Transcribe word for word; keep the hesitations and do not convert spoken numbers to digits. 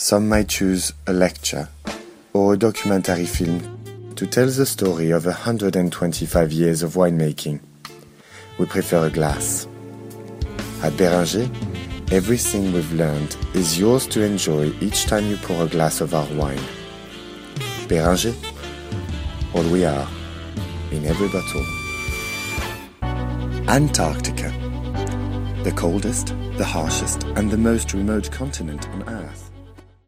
Some might choose a lecture or a documentary film to tell the story of one hundred twenty-five years of winemaking. We prefer a glass. At Beringer, everything we've learned is yours to enjoy each time you pour a glass of our wine. Beringer, all we are, in every bottle. Antarctica, the coldest, the harshest, and the most remote continent on Earth.